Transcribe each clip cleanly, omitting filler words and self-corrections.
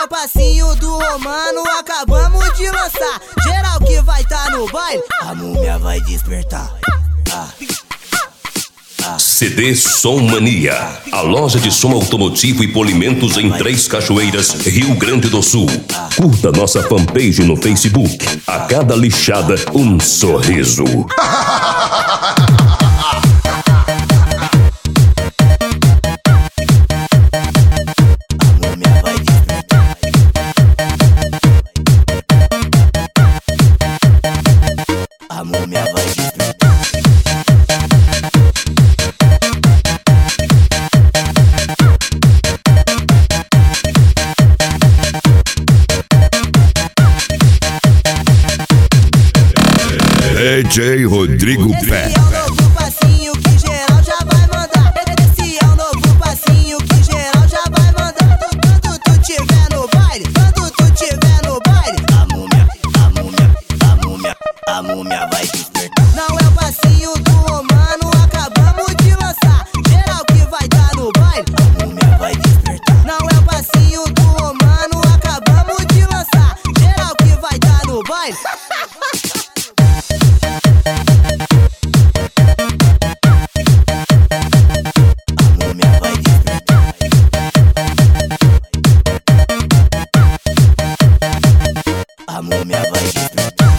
é o passinho do Romano, acabamos de lançar. Geral que vai tá no baile, a múmia vai despertar. CD Som Mania, a loja de som automotivo e polimentos em Três Cachoeiras, Rio Grande do Sul. Curta nossa fanpage no Facebook. A cada lixada, um sorriso. A múmia vai despertar. DJ Rodrigo Pé. Esse é o novo passinho que geral já vai mandar. Esse é o novo passinho que geral já vai mandar. Quando tu tiver no baile, quando tu tiver no baile, a múmia vai despertar. Não é o passinho do Romano, acabamos de lançar. Geral que vai dar no baile, a múmia vai despertar. Não é o passinho do Romano, acabamos de lançar. Geral que vai dar no baile. A múmia vai despertar.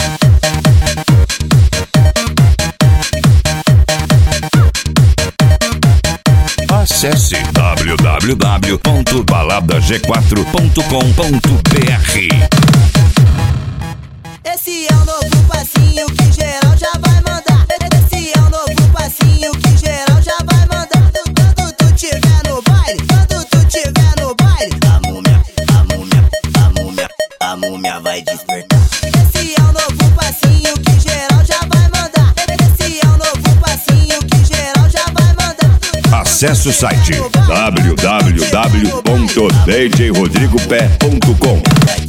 Acesse www.baladag4.com.br. Esse é o novo passinho que geral já vai mandar. Esse é o novo passinho que geral já vai mandar. Quando tu tiver no baile, quando tu tiver no baile, a múmia vai despertar. Esse é o novo passinho que geral já vai mandar. Esse é o novo passinho que geral já vai mandar. Acesse o site www.djrodrigopé.com.